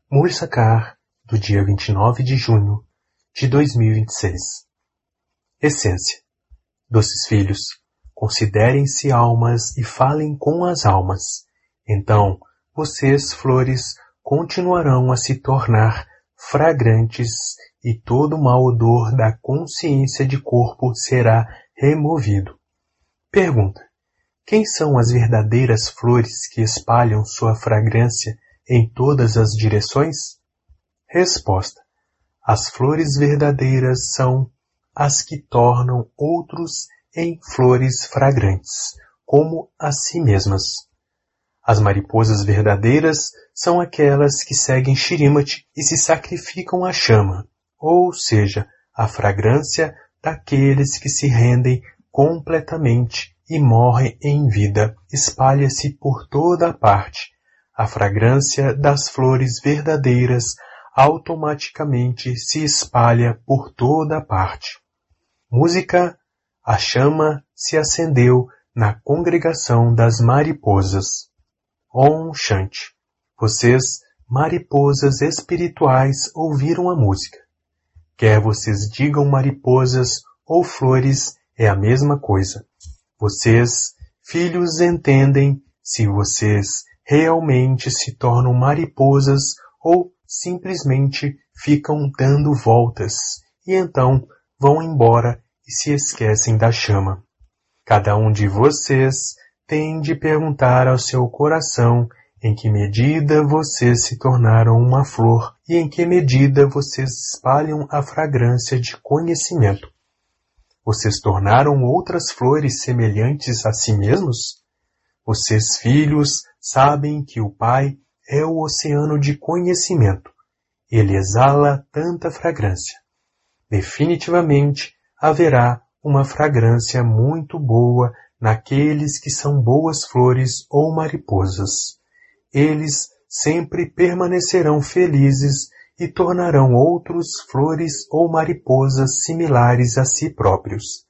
Mursakar, do dia 29 de junho de 2026. Essência. Doces filhos, considerem-se almas e falem com as almas. Então, vocês, flores, continuarão a se tornar fragrantes e todo mau odor da consciência de corpo será removido. Pergunta: quem são as verdadeiras flores que espalham sua fragrância em todas as direções? Resposta: as flores verdadeiras são as que tornam outros em flores fragrantes, como a si mesmas. As mariposas verdadeiras são aquelas que seguem Shrimati e se sacrificam à chama, ou seja, a fragrância daqueles que se rendem completamente e morrem em vida espalha-se por toda a parte. A fragrância das flores verdadeiras automaticamente se espalha por toda a parte. Música: a chama se acendeu na congregação das mariposas. Om Shanti. Vocês, mariposas espirituais, ouviram a música. Quer vocês digam mariposas ou flores, é a mesma coisa. Vocês, filhos, entendem se vocês realmente se tornam mariposas ou simplesmente ficam dando voltas e então vão embora e se esquecem da chama. Cada um de vocês tem de perguntar ao seu coração em que medida vocês se tornaram uma flor e em que medida vocês espalham a fragrância de conhecimento. Vocês tornaram outras flores semelhantes a si mesmos? Vocês, filhos, sabem que o Pai é o oceano de conhecimento. Ele exala tanta fragrância. Definitivamente haverá uma fragrância muito boa naqueles que são boas flores ou mariposas. Eles sempre permanecerão felizes e tornarão outros flores ou mariposas similares a si próprios.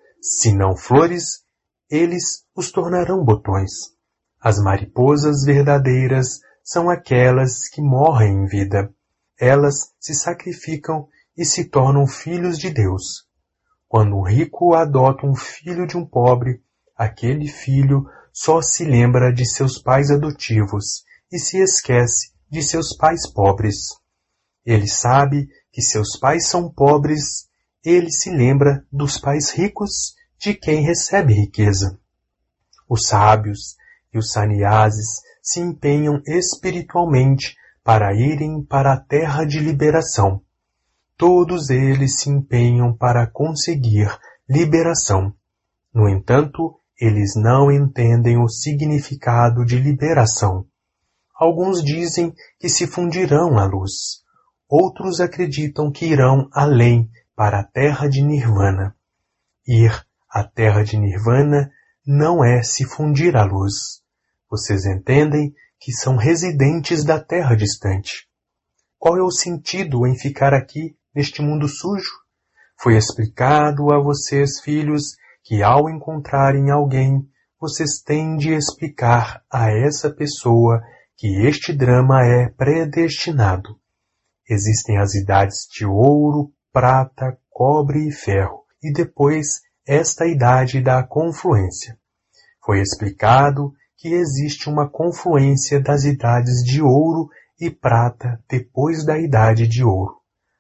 Se não flores, eles os tornarão botões. As mariposas verdadeiras são aquelas que morrem em vida. Elas se sacrificam e se tornam filhos de Deus. Quando um rico adota um filho de um pobre, aquele filho só se lembra de seus pais adotivos e se esquece de seus pais pobres. Ele sabe que seus pais são pobres, ele se lembra dos pais ricos de quem recebe riqueza. Os sábios e os sannyasis se empenham espiritualmente para irem para a terra de liberação. Todos eles se empenham para conseguir liberação. No entanto, eles não entendem o significado de liberação. Alguns dizem que se fundirão à luz. Outros acreditam que irão além para a terra de Nirvana. Ir à terra de Nirvana não é se fundir à luz. Vocês entendem que são residentes da terra distante. Qual é o sentido em ficar aqui neste mundo sujo? Foi explicado a vocês, filhos, que ao encontrarem alguém, vocês têm de explicar a essa pessoa que este drama é predestinado. Existem as idades de ouro, prata, cobre e ferro, e depois esta idade da confluência. Foi explicado que existe uma confluência das idades de ouro e prata depois da idade de ouro.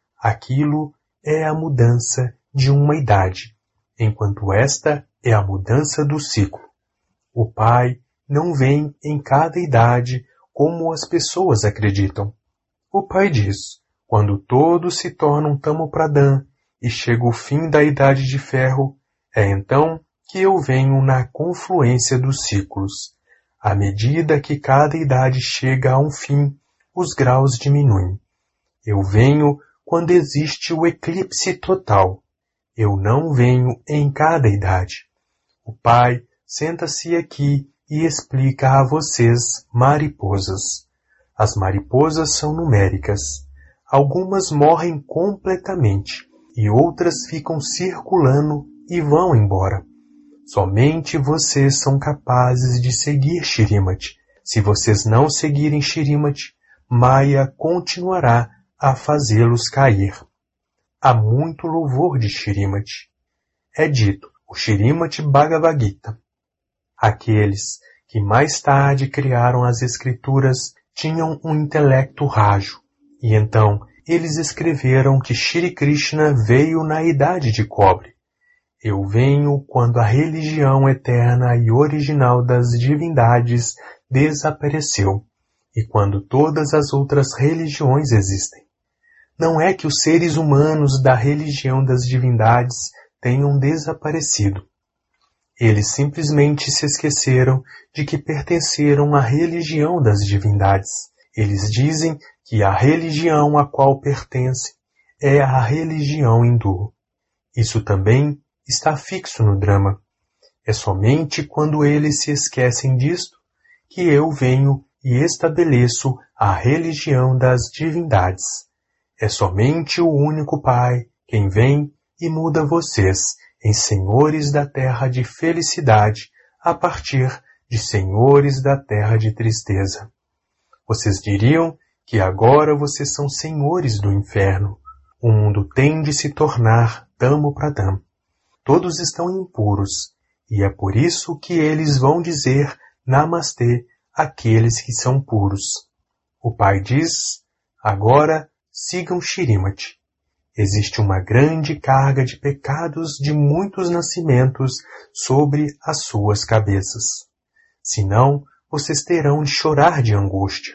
Aquilo é a mudança de uma idade, enquanto esta é a mudança do ciclo. O Pai não vem em cada idade como as pessoas acreditam. O Pai diz: quando todos se tornam Tamo Pradhan e chega o fim da idade de ferro, é então que eu venho na confluência dos ciclos. À medida que cada idade chega a um fim, os graus diminuem. Eu venho quando existe o eclipse total. Eu não venho em cada idade. O Pai senta-se aqui e explica a vocês, mariposas. As mariposas são numéricas. Algumas morrem completamente e outras ficam circulando e vão embora. Somente vocês são capazes de seguir Shrimati. Se vocês não seguirem Shrimati, Maya continuará a fazê-los cair. Há muito louvor de Shrimati. É dito o Shrimati Bhagavad Gita. Aqueles que mais tarde criaram as escrituras tinham um intelecto rágio, e então eles escreveram que Shri Krishna veio na idade de cobre. Eu venho quando a religião eterna e original das divindades desapareceu, e quando todas as outras religiões existem. Não é que os seres humanos da religião das divindades tenham desaparecido. Eles simplesmente se esqueceram de que pertenceram à religião das divindades. Eles dizem que a religião a qual pertencem é a religião hindu. Isso também está fixo no drama. É somente quando eles se esquecem disto que eu venho e estabeleço a religião das divindades. É somente o único Pai quem vem e muda vocês em senhores da terra de felicidade a partir de senhores da terra de tristeza. Vocês diriam que agora vocês são senhores do inferno. O mundo tem de se tornar Tamo Pradam. Todos estão impuros, e é por isso que eles vão dizer Namastê àqueles que são puros. O Pai diz, agora sigam Shrimati. Existe uma grande carga de pecados de muitos nascimentos sobre as suas cabeças. Senão, vocês terão de chorar de angústia.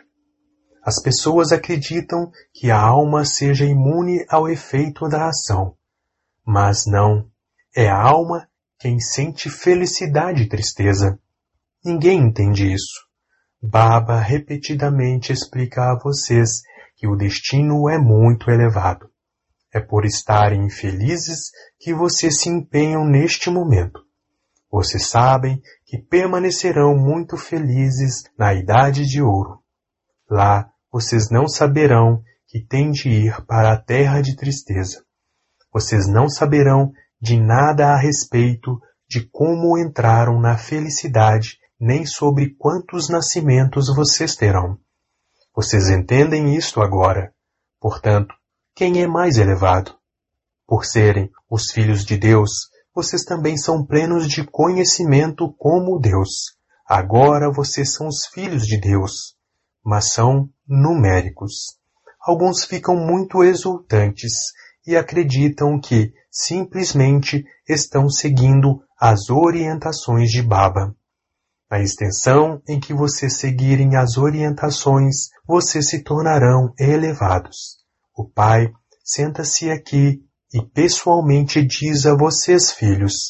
As pessoas acreditam que a alma seja imune ao efeito da ação. Mas não. É a alma quem sente felicidade e tristeza. Ninguém entende isso. Baba repetidamente explica a vocês que o destino é muito elevado. É por estarem infelizes que vocês se empenham neste momento. Vocês sabem que permanecerão muito felizes na idade de ouro. Lá vocês não saberão que têm de ir para a terra de tristeza. Vocês não saberão de nada a respeito de como entraram na felicidade, nem sobre quantos nascimentos vocês terão. Vocês entendem isto agora. Portanto, quem é mais elevado? Por serem os filhos de Deus, vocês também são plenos de conhecimento como Deus. Agora vocês são os filhos de Deus, mas são numéricos. Alguns ficam muito exultantes e acreditam que simplesmente estão seguindo as orientações de Baba. Na extensão em que vocês seguirem as orientações, vocês se tornarão elevados. O Pai senta-se aqui e pessoalmente diz a vocês, filhos,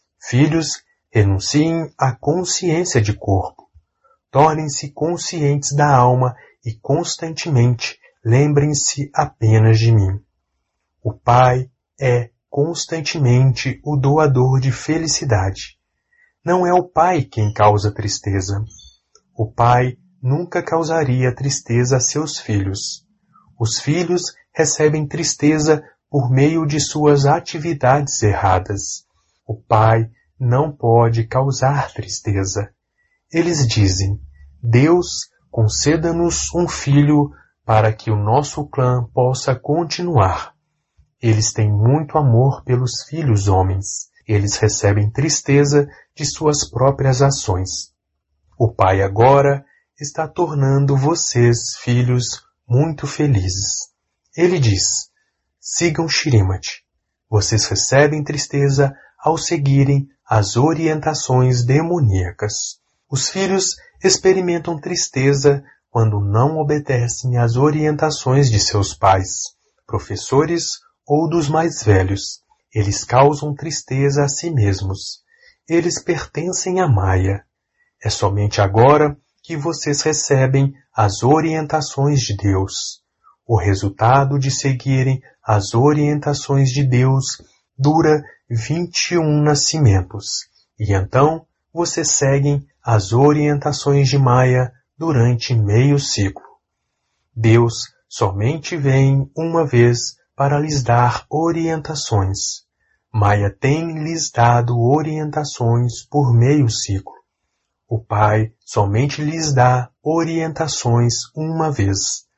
renunciem à consciência de corpo. Tornem-se conscientes da alma e constantemente lembrem-se apenas de mim. O Pai é constantemente o doador de felicidade. Não é o Pai quem causa tristeza. O Pai nunca causaria tristeza a seus filhos. Os filhos recebem tristeza por meio de suas atividades erradas. O Pai não pode causar tristeza. Eles dizem, Deus, conceda-nos um filho para que o nosso clã possa continuar. Eles têm muito amor pelos filhos homens. Eles recebem tristeza de suas próprias ações. O Pai agora está tornando vocês, filhos, muito felizes. Ele diz, sigam Shrimati. Vocês recebem tristeza ao seguirem as orientações demoníacas. Os filhos experimentam tristeza quando não obedecem às orientações de seus pais, professores ou dos mais velhos. Eles causam tristeza a si mesmos. Eles pertencem à Maya. É somente agora que vocês recebem as orientações de Deus. O resultado de seguirem as orientações de Deus dura 21 nascimentos. E então vocês seguem as orientações de Maya durante meio ciclo. Deus somente vem uma vez para lhes dar orientações. Maya tem lhes dado orientações por meio ciclo. O Pai somente lhes dá orientações uma vez.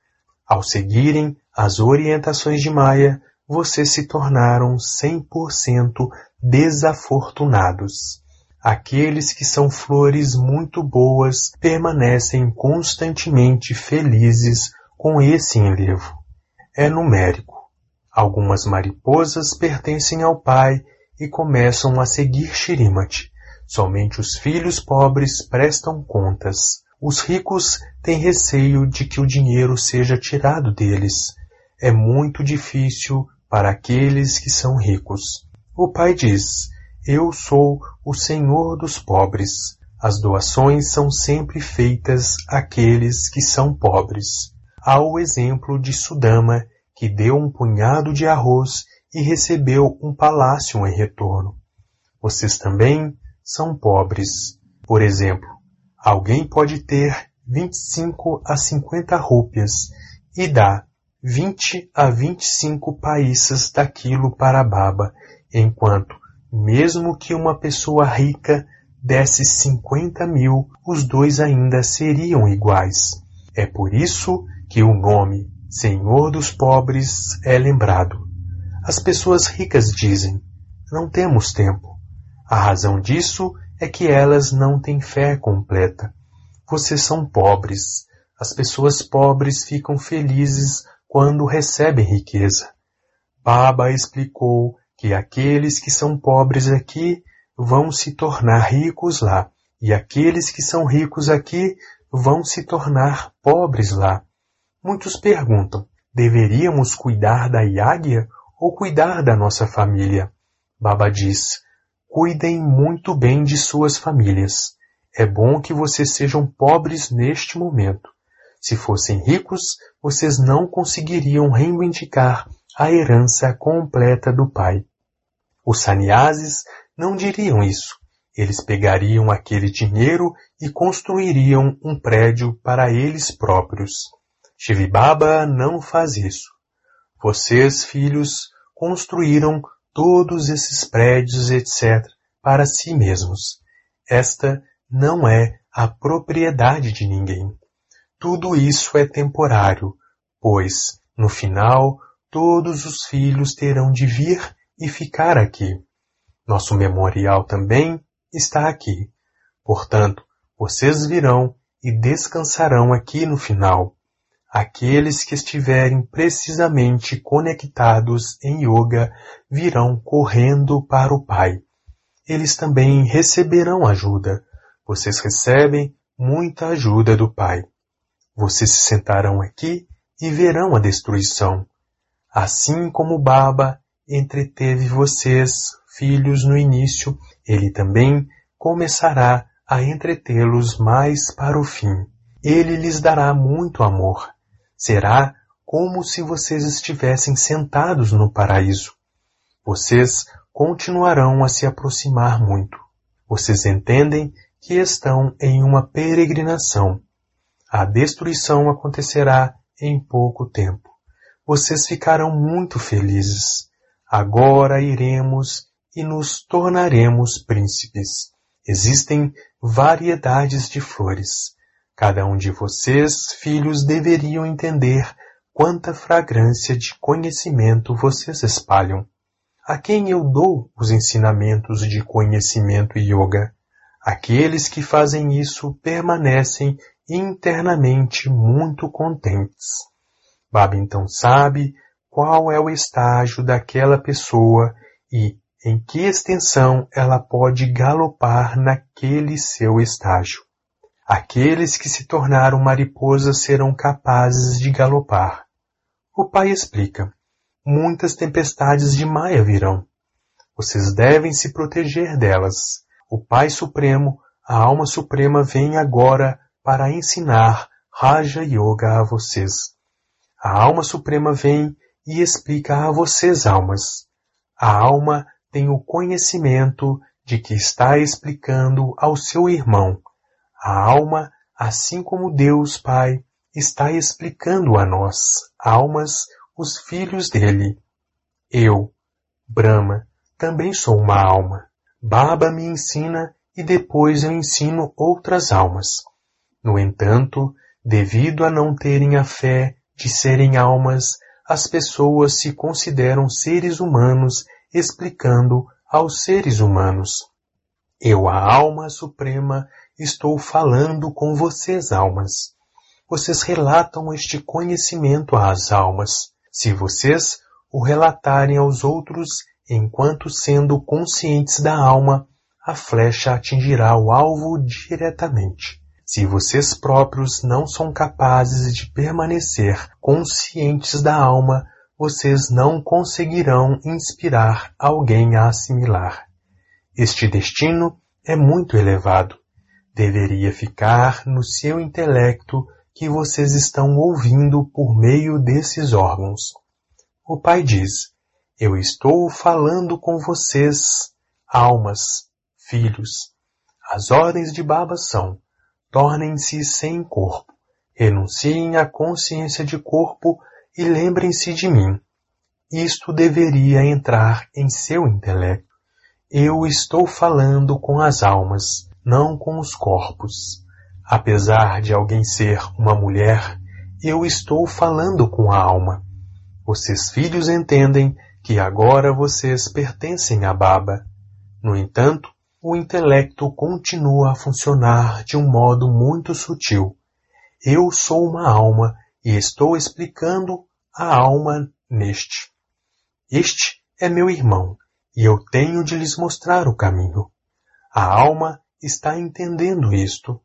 Ao seguirem as orientações de Maya, vocês se tornaram 100% desafortunados. Aqueles que são flores muito boas permanecem constantemente felizes com esse enlevo. É numérico. Algumas mariposas pertencem ao pai e começam a seguir Shrimati. Somente os filhos pobres prestam contas. Os ricos têm receio de que o dinheiro seja tirado deles. É muito difícil para aqueles que são ricos. O pai diz: eu sou o Senhor dos pobres. As doações são sempre feitas àqueles que são pobres. Há o exemplo de Sudama, que deu um punhado de arroz e recebeu um palácio em retorno. Vocês também são pobres. Por exemplo, alguém pode ter 25 a 50 rúpias e dá 20 a 25 países daquilo para Baba, enquanto, mesmo que uma pessoa rica desse 50.000, os dois ainda seriam iguais. É por isso que o nome Senhor dos Pobres é lembrado. As pessoas ricas dizem: não temos tempo. A razão disso é que elas não têm fé completa. Vocês são pobres. As pessoas pobres ficam felizes quando recebem riqueza. Baba explicou que aqueles que são pobres aqui vão se tornar ricos lá, e aqueles que são ricos aqui vão se tornar pobres lá. Muitos perguntam: deveríamos cuidar da Yagya ou cuidar da nossa família? Baba diz: cuidem muito bem de suas famílias. É bom que vocês sejam pobres neste momento. Se fossem ricos, vocês não conseguiriam reivindicar a herança completa do pai. Os sannyasis não diriam isso. Eles pegariam aquele dinheiro e construiriam um prédio para eles próprios. Shiv Baba não faz isso. Vocês, filhos, construíram todos esses prédios, etc., para si mesmos. Esta não é a propriedade de ninguém. Tudo isso é temporário, pois, no final, todos os filhos terão de vir e ficar aqui. Nosso memorial também está aqui. Portanto, vocês virão e descansarão aqui no final. Aqueles que estiverem precisamente conectados em yoga virão correndo para o Pai. Eles também receberão ajuda. Vocês recebem muita ajuda do Pai. Vocês se sentarão aqui e verão a destruição. Assim como Baba entreteve vocês, filhos, no início, ele também começará a entretê-los mais para o fim. Ele lhes dará muito amor. Será como se vocês estivessem sentados no paraíso. Vocês continuarão a se aproximar muito. Vocês entendem que estão em uma peregrinação. A destruição acontecerá em pouco tempo. Vocês ficarão muito felizes. Agora iremos e nos tornaremos príncipes. Existem variedades de flores. Cada um de vocês, filhos, deveriam entender quanta fragrância de conhecimento vocês espalham. A quem eu dou os ensinamentos de conhecimento e yoga? Aqueles que fazem isso permanecem internamente muito contentes. Baba então sabe qual é o estágio daquela pessoa e em que extensão ela pode galopar naquele seu estágio. Aqueles que se tornaram mariposas serão capazes de galopar. O pai explica: muitas tempestades de Maya virão. Vocês devem se proteger delas. O Pai Supremo, a Alma Suprema, vem agora para ensinar Raja Yoga a vocês. A Alma Suprema vem e explica a vocês, almas. A alma tem o conhecimento de que está explicando ao seu irmão. A alma, assim como Deus Pai, está explicando a nós, almas, os filhos dele. Eu, Brahma, também sou uma alma. Baba me ensina e depois eu ensino outras almas. No entanto, devido a não terem a fé de serem almas, as pessoas se consideram seres humanos explicando aos seres humanos. Eu, a alma suprema, estou falando com vocês, almas. Vocês relatam este conhecimento às almas. Se vocês o relatarem aos outros, enquanto sendo conscientes da alma, a flecha atingirá o alvo diretamente. Se vocês próprios não são capazes de permanecer conscientes da alma, vocês não conseguirão inspirar alguém a assimilar. Este destino é muito elevado. Deveria ficar no seu intelecto que vocês estão ouvindo por meio desses órgãos. O Pai diz: eu estou falando com vocês, almas, filhos. As ordens de Baba são: tornem-se sem corpo, renunciem à consciência de corpo e lembrem-se de mim. Isto deveria entrar em seu intelecto. Eu estou falando com as almas, não com os corpos. Apesar de alguém ser uma mulher, eu estou falando com a alma. Vocês filhos entendem que agora vocês pertencem a Baba. No entanto, o intelecto continua a funcionar de um modo muito sutil. Eu sou uma alma e estou explicando a alma neste. Este é meu irmão e eu tenho de lhes mostrar o caminho. A alma está entendendo isto.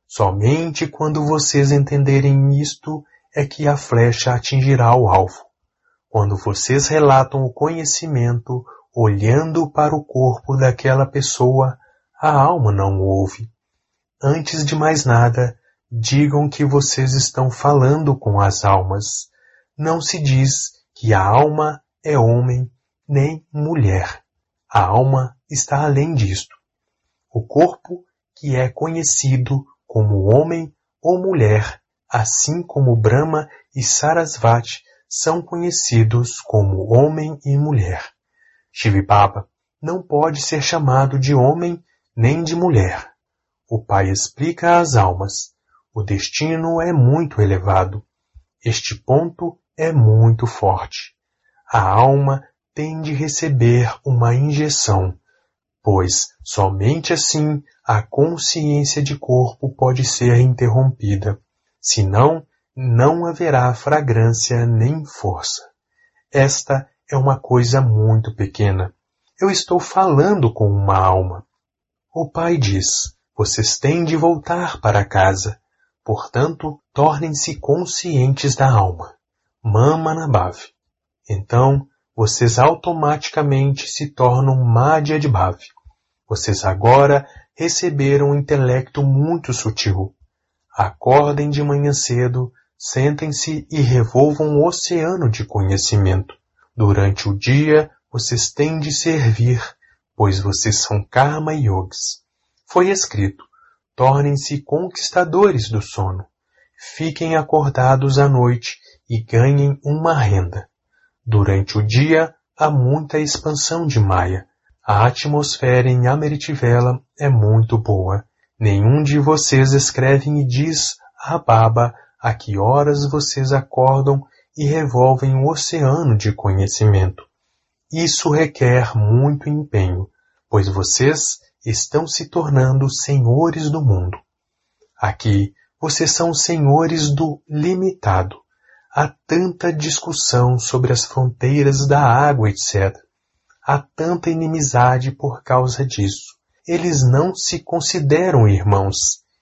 Somente quando vocês entenderem isto é que a flecha atingirá o alvo. Quando vocês relatam o conhecimento, olhando para o corpo daquela pessoa, a alma não o ouve. Antes de mais nada, digam que vocês estão falando com as almas. Não se diz que a alma é homem nem mulher. A alma está além disto. O corpo, que é conhecido como homem ou mulher, assim como Brahma e Sarasvati são conhecidos como homem e mulher. Shiv Baba não pode ser chamado de homem nem de mulher. O Pai explica às almas: o destino é muito elevado. Este ponto é muito forte. A alma tem de receber uma injeção, pois somente assim a consciência de corpo pode ser interrompida. Senão, não haverá fragrância nem força. Esta é uma coisa muito pequena. Eu estou falando com uma alma. O Pai diz: vocês têm de voltar para casa. Portanto, tornem-se conscientes da alma. Mama Nabhav. Então, vocês automaticamente se tornam Madhya de Bhav. Vocês agora receberam um intelecto muito sutil. Acordem de manhã cedo, sentem-se e revolvam o oceano de conhecimento. Durante o dia, vocês têm de servir, pois vocês são Karma Yogis. Foi escrito: tornem-se conquistadores do sono. Fiquem acordados à noite e ganhem uma renda. Durante o dia, há muita expansão de Maya. A atmosfera em Amritvela é muito boa. Nenhum de vocês escreve e diz a Baba a que horas vocês acordam e revolvem o oceano de conhecimento. Isso requer muito empenho, pois vocês estão se tornando senhores do mundo. Aqui, vocês são senhores do limitado. Há tanta discussão sobre as fronteiras da água, etc. Há tanta inimizade por causa disso. Eles não se consideram irmãos.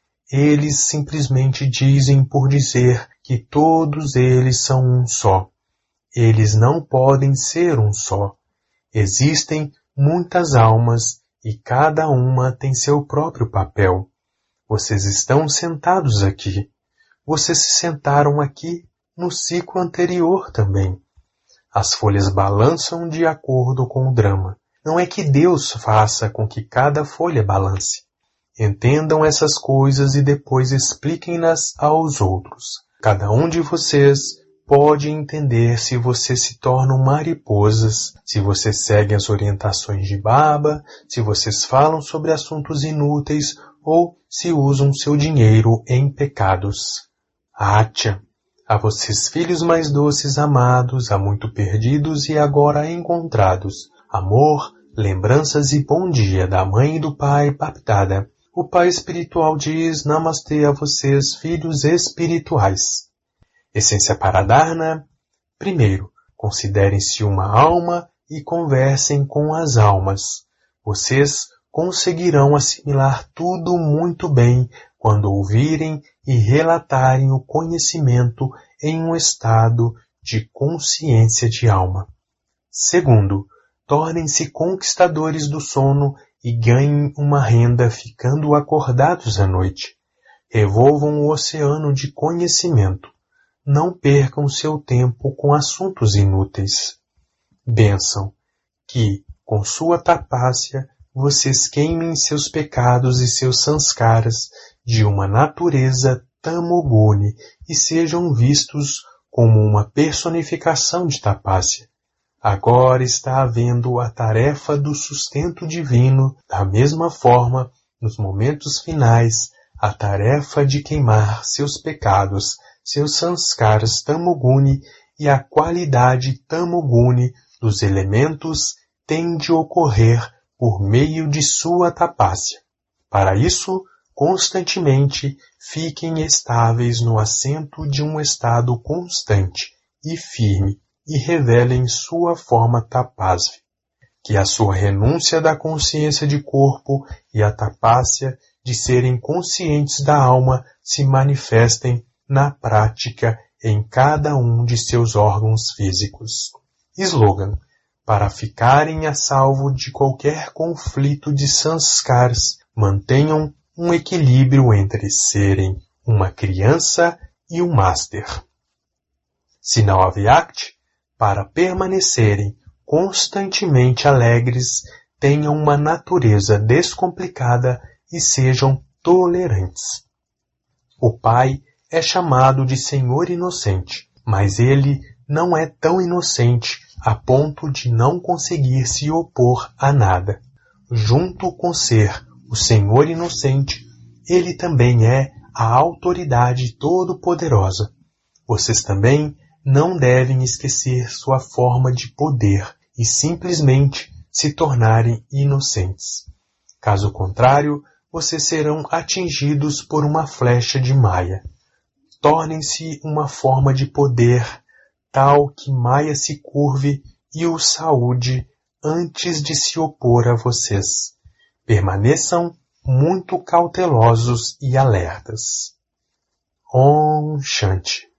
Eles simplesmente dizem por dizer que todos eles são um só. Eles não podem ser um só. Existem muitas almas e cada uma tem seu próprio papel. Vocês estão sentados aqui. Vocês se sentaram aqui no ciclo anterior também. As folhas balançam de acordo com o drama. Não é que Deus faça com que cada folha balance. Entendam essas coisas e depois expliquem-nas aos outros. Cada um de vocês pode entender se vocês se tornam mariposas, se vocês seguem as orientações de Baba, se vocês falam sobre assuntos inúteis ou se usam seu dinheiro em pecados. Atya, A vocês, filhos mais doces, amados, há muito perdidos e agora encontrados. Amor, lembranças e bom dia da mãe e do pai, Bapdada. O pai espiritual diz Namastê a vocês, filhos espirituais. Essência para Dharna. Primeiro, considerem-se uma alma e conversem com as almas. Vocês conseguirão assimilar tudo muito bem quando ouvirem e relatarem o conhecimento em um estado de consciência de alma. Segundo, tornem-se conquistadores do sono e ganhem uma renda ficando acordados à noite. Revolvam o oceano de conhecimento. Não percam seu tempo com assuntos inúteis. Bênção, que, com sua tapácia, vocês queimem seus pecados e seus sanskaras de uma natureza tamoguni e sejam vistos como uma personificação de tapácia. Agora está havendo a tarefa do sustento divino, da mesma forma, nos momentos finais, a tarefa de queimar seus pecados, seus sanskaras tamoguni e a qualidade tamoguni dos elementos tem de ocorrer por meio de sua tapácia. Para isso, constantemente fiquem estáveis no assento de um estado constante e firme e revelem sua forma tapasvi. Que a sua renúncia da consciência de corpo e a tapácia de serem conscientes da alma se manifestem na prática em cada um de seus órgãos físicos. Slogan: para ficarem a salvo de qualquer conflito de sanskaras, mantenham um equilíbrio entre serem uma criança e um master. Sinal Avyakti: para permanecerem constantemente alegres, tenham uma natureza descomplicada e sejam tolerantes. O Pai é chamado de Senhor Inocente, mas ele não é tão inocente a ponto de não conseguir se opor a nada. Junto com ser o Senhor Inocente, ele também é a autoridade todo-poderosa. Vocês também não devem esquecer sua forma de poder e simplesmente se tornarem inocentes. Caso contrário, vocês serão atingidos por uma flecha de Maya. Tornem-se uma forma de poder tal que Maya se curve e o saúde antes de se opor a vocês. Permaneçam muito cautelosos e alertas. Om Shanti.